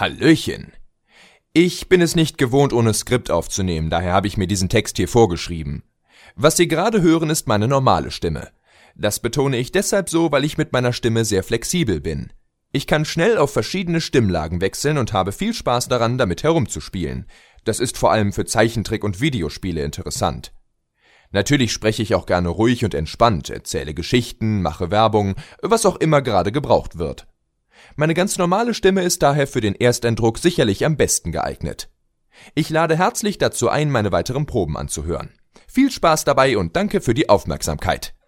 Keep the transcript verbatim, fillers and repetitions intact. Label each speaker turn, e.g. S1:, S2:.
S1: Hallöchen. Ich bin es nicht gewohnt, ohne Skript aufzunehmen, daher habe ich mir diesen Text hier vorgeschrieben. Was Sie gerade hören, ist meine normale Stimme. Das betone ich deshalb so, weil ich mit meiner Stimme sehr flexibel bin. Ich kann schnell auf verschiedene Stimmlagen wechseln und habe viel Spaß daran, damit herumzuspielen. Das ist vor allem für Zeichentrick- und Videospiele interessant. Natürlich spreche ich auch gerne ruhig und entspannt, erzähle Geschichten, mache Werbung, was auch immer gerade gebraucht wird. Meine ganz normale Stimme ist daher für den Ersteindruck sicherlich am besten geeignet. Ich lade herzlich dazu ein, meine weiteren Proben anzuhören. Viel Spaß dabei und danke für die Aufmerksamkeit.